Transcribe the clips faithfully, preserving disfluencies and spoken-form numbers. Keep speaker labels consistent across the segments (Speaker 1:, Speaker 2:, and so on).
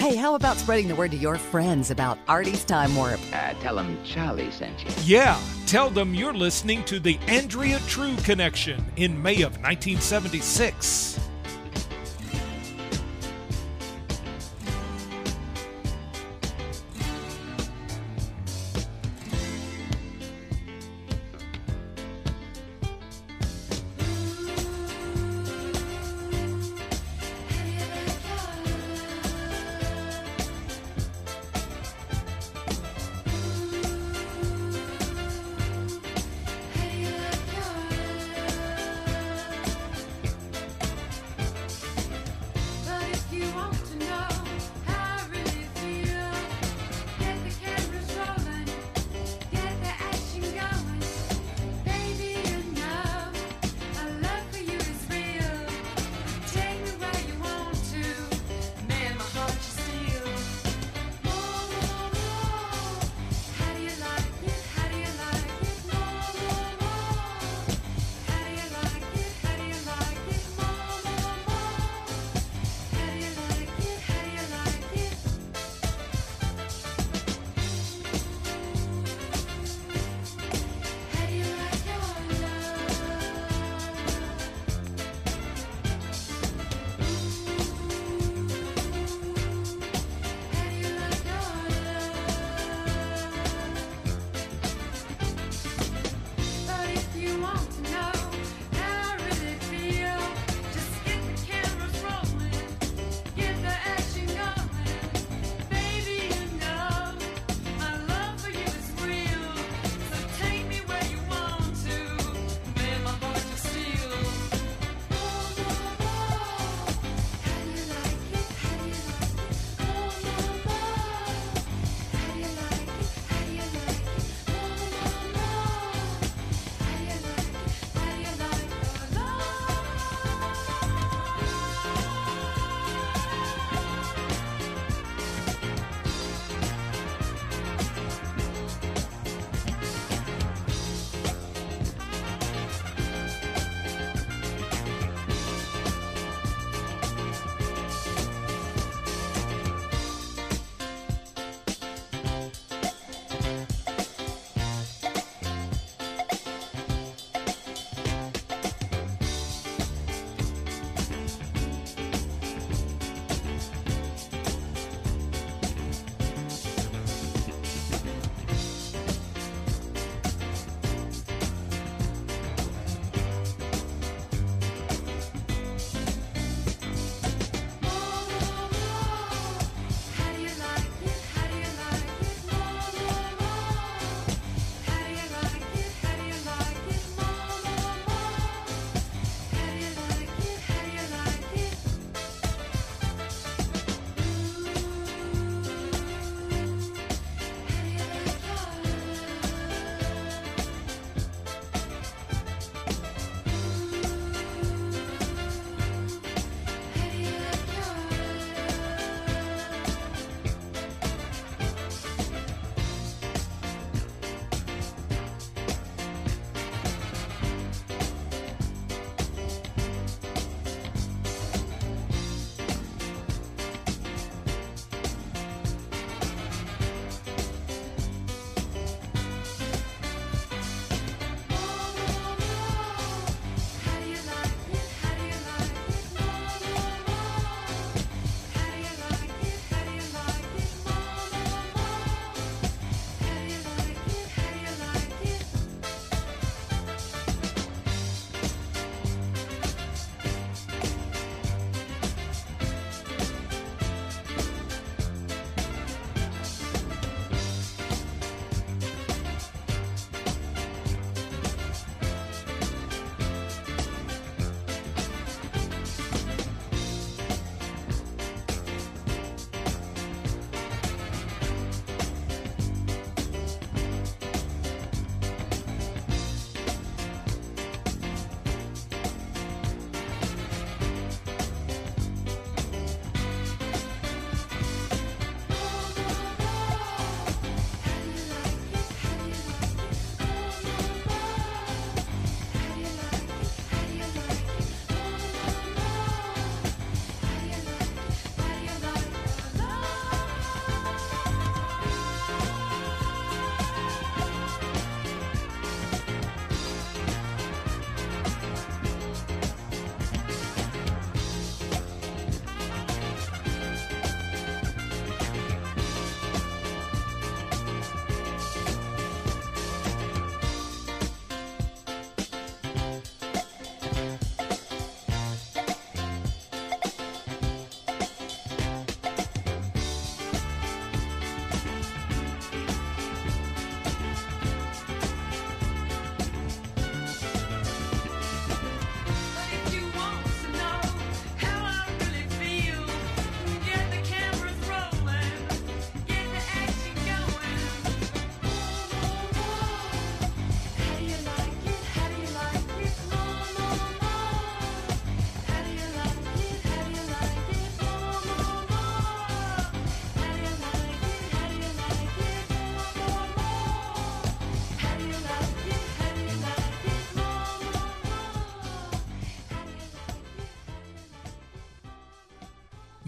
Speaker 1: Hey, how about spreading the word to your friends about Artie's Time Warp?
Speaker 2: Uh, tell them Charlie sent you.
Speaker 3: Yeah, tell them you're listening to the Andrea True Connection in May of nineteen seventy-six.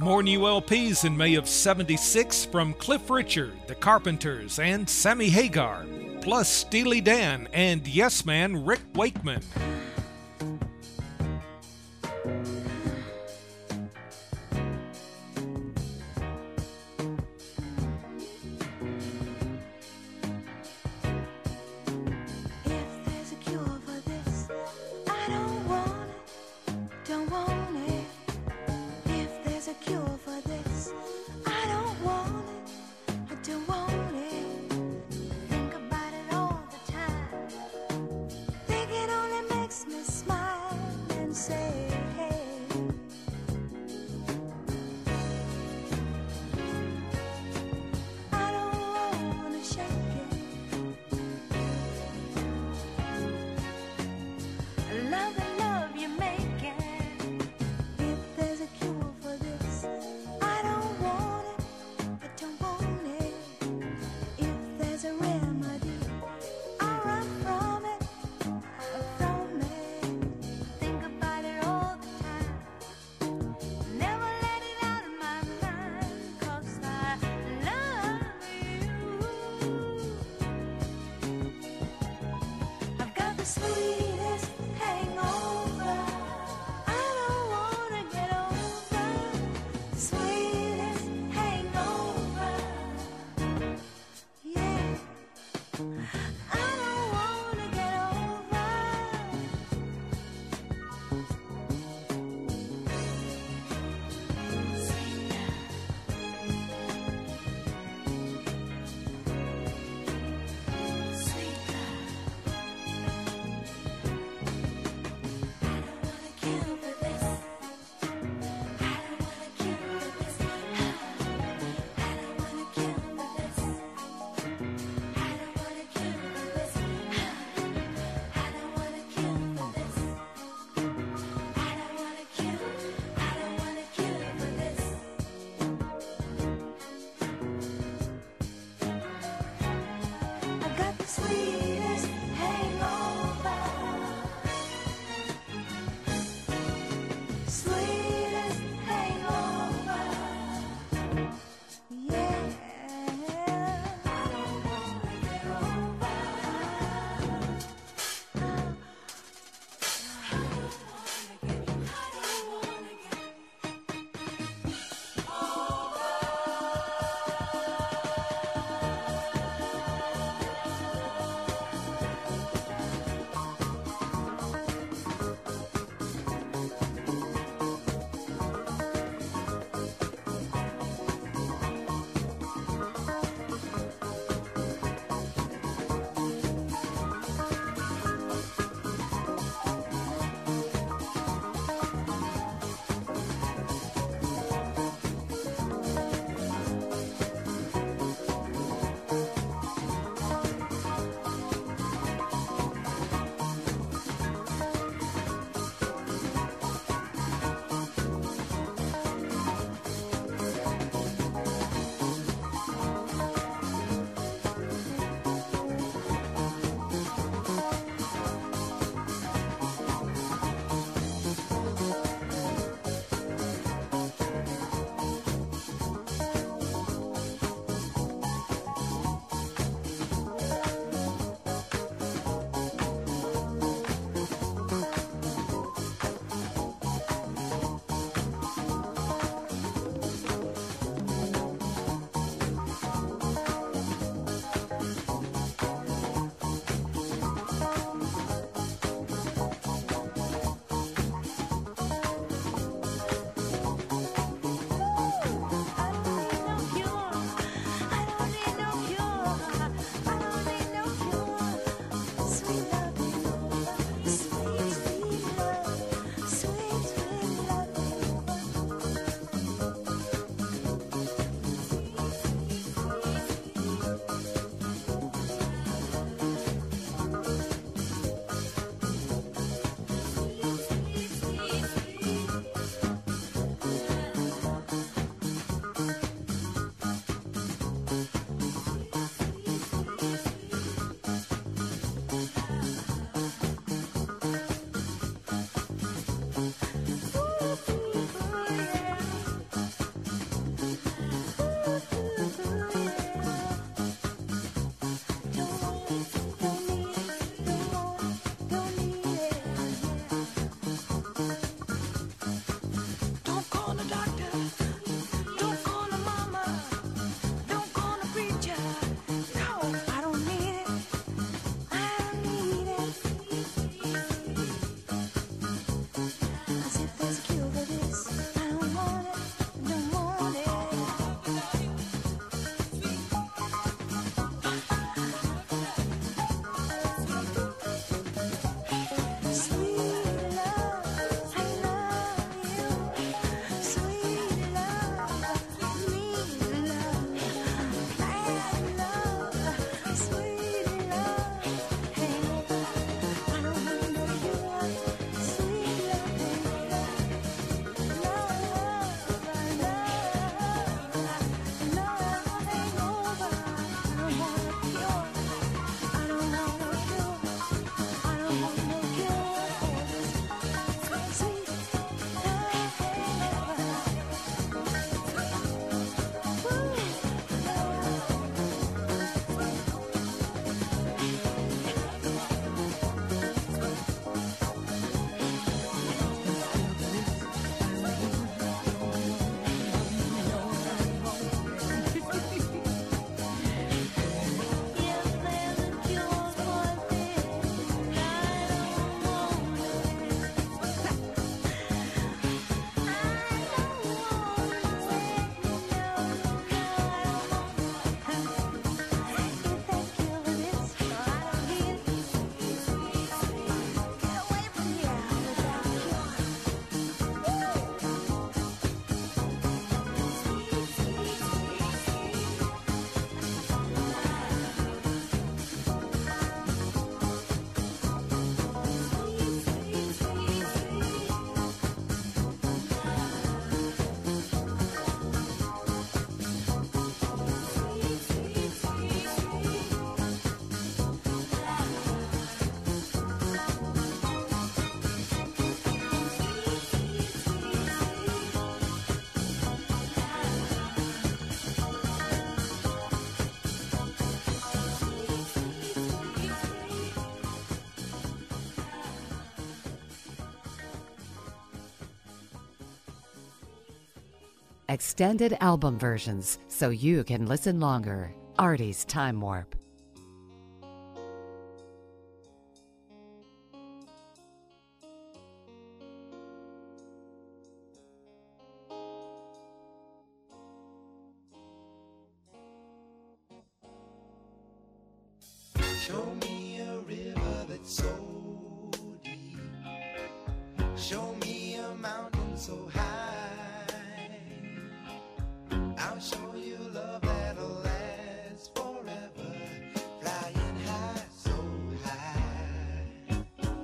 Speaker 3: More new L Ps in May of seventy-six from Cliff Richard, The Carpenters, and Sammy Hagar, plus Steely Dan and Yes Man Rick Wakeman.
Speaker 4: Makes
Speaker 1: extended album versions so you can listen longer. Artie's Time Warp.
Speaker 4: Show me a river that's so deep. Show me a mountain so high. I'll show you love that'll last forever. Flying high, so high.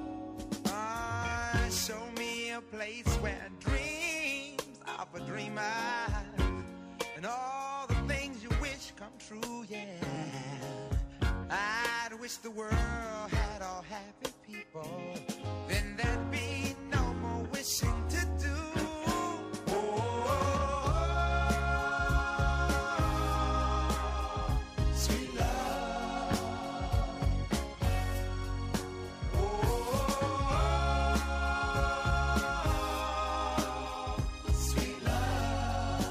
Speaker 4: Ah, show me a place where dreams of a dreamer and all the things you wish come true, yeah. I'd wish the world had all happy people. Then there'd be no more wishing to do. Oh, oh, oh, sweet love. Oh, oh, sweet love.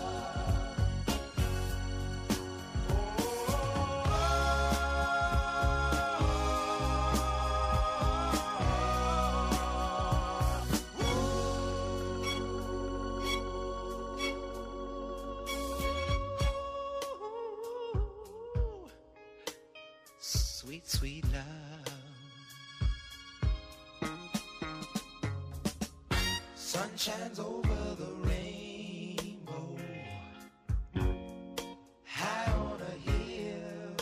Speaker 4: Sweet, sweet love. Sun shines over the rainbow, high on a hill.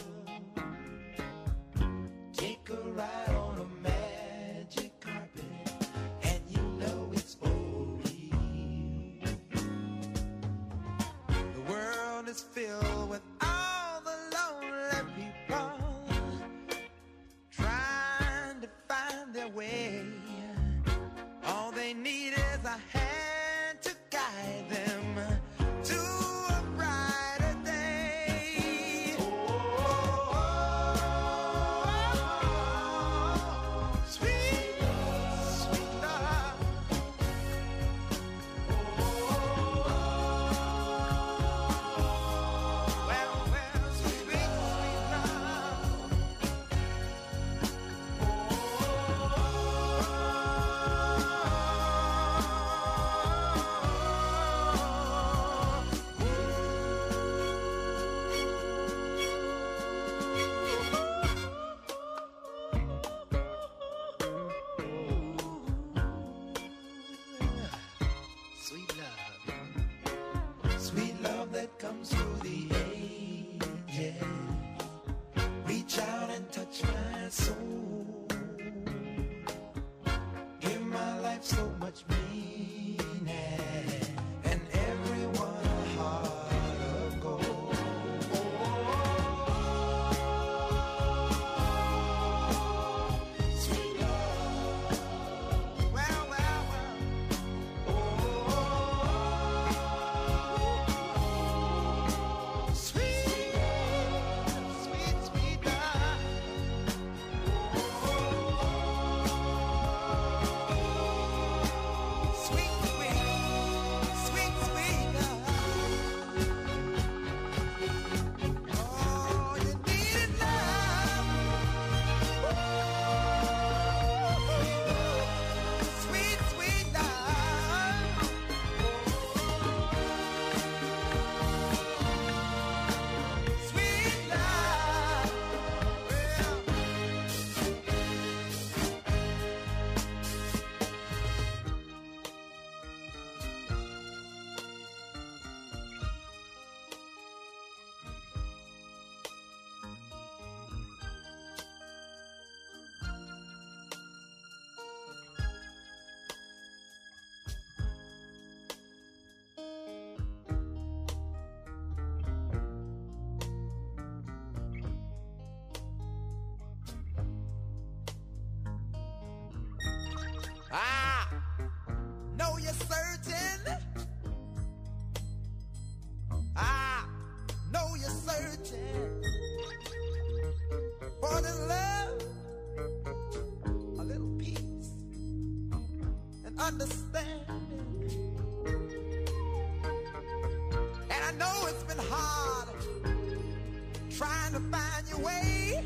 Speaker 4: Take a ride on a magic carpet, and you know it's for real. The world is filled with all the lonely people trying to find their way. All they need is a hand to guide them to a brighter day. Oh, oh, oh, sweet, sweet love. Oh, well, well, sweet, sweet love. Sweet love, sweet love that comes through the ages. Reach out and touch my soul. Give my life so much meaning, and everyone a heart of gold. Oh, sweet love. Well, well, well. Oh, sweet, sweet, sweet love. Sweet, sweet, sweet, sweet love. Oh, you need love. Sweet, sweet love. Sweet love. Well. I know you're searching. I know you're searching for the love, a little peace, and understanding. trying to find your way,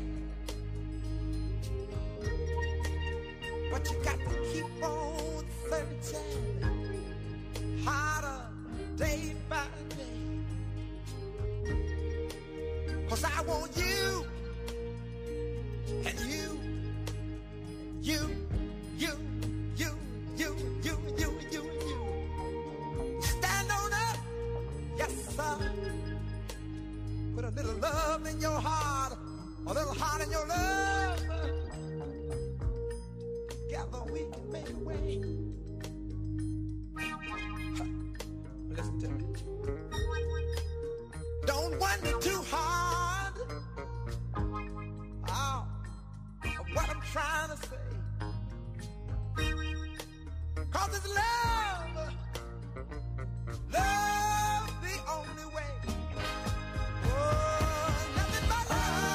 Speaker 4: but you got to keep on searching harder day by day. 'Cause I want you and you, you, you, you, you, you, you, you, you. Stand on up, yes sir. Put a little love in your heart, a little heart in your love. Together we can make a way. Huh. Listen to me. Don't wonder too hard oh, of what I'm trying to say. 'Cause it's love, love the only way. Oh, nothing but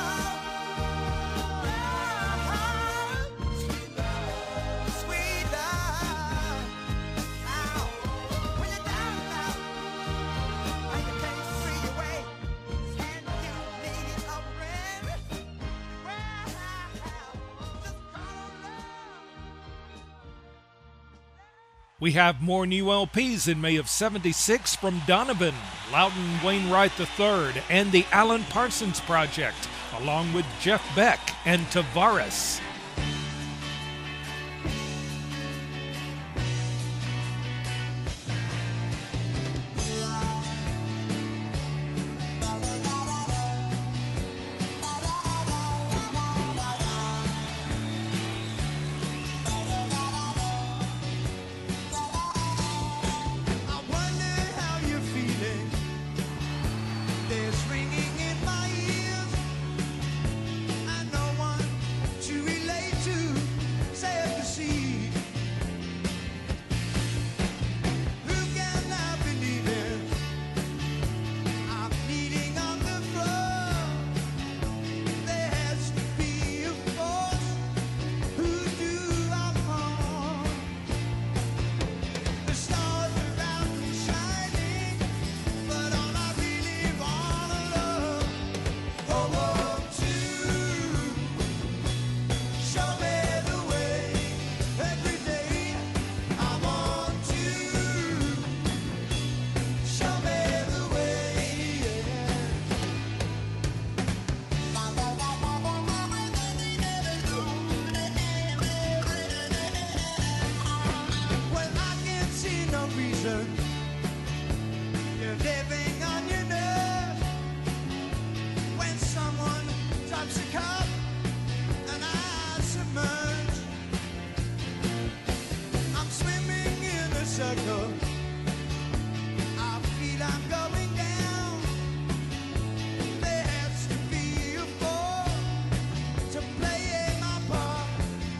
Speaker 4: love, sweet love, sweet love. Now, when you're down and out, and you can't see your way, and you need a friend, well, just call on love.
Speaker 3: We have more new L Ps in May of seventy-six from Donovan, Loudon Wainwright the third, and the Alan Parsons Project, along with Jeff Beck and Tavares.
Speaker 4: I wonder how you're feeling. There's ringing in my ears, and no one to relate to, save to see. Who can I believe in? I'm bleeding on the floor. There has to be a force. Who do I harm? The stars around me shining, but all I really wanna love, oh, want to show me the way. Every day I want to show me the way, yeah. When I can't see no reason, you're living on your nerve. When someone drops a cup and I submerge, I'm swimming in a circle. I feel I'm going down. There has to be a fall to play my part.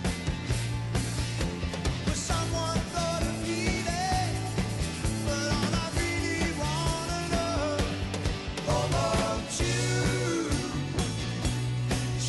Speaker 4: For someone thought of healing, but all I really wanna know, oh, won't you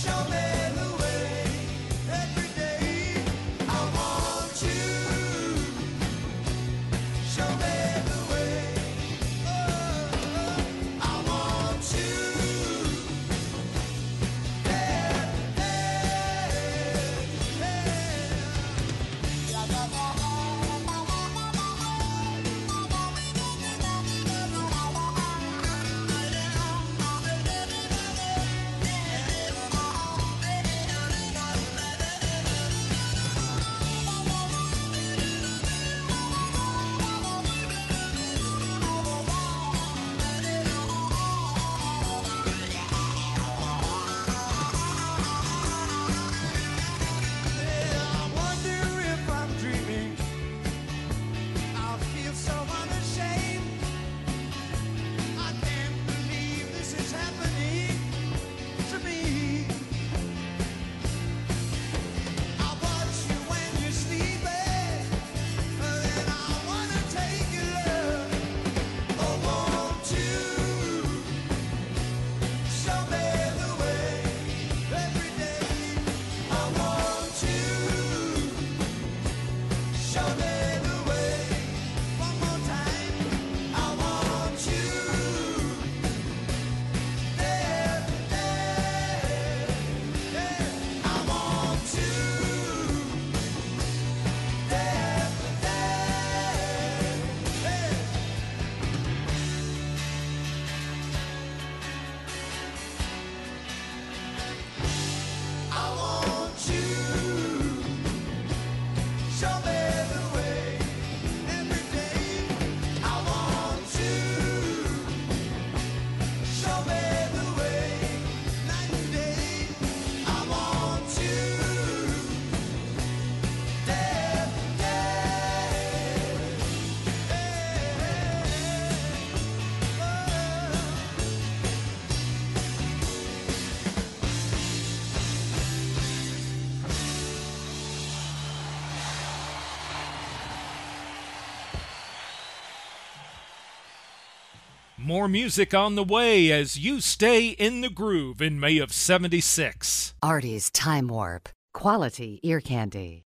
Speaker 3: More music on the way as you stay in the groove in May of seventy-six.
Speaker 1: Artie's Time Warp. Quality ear candy.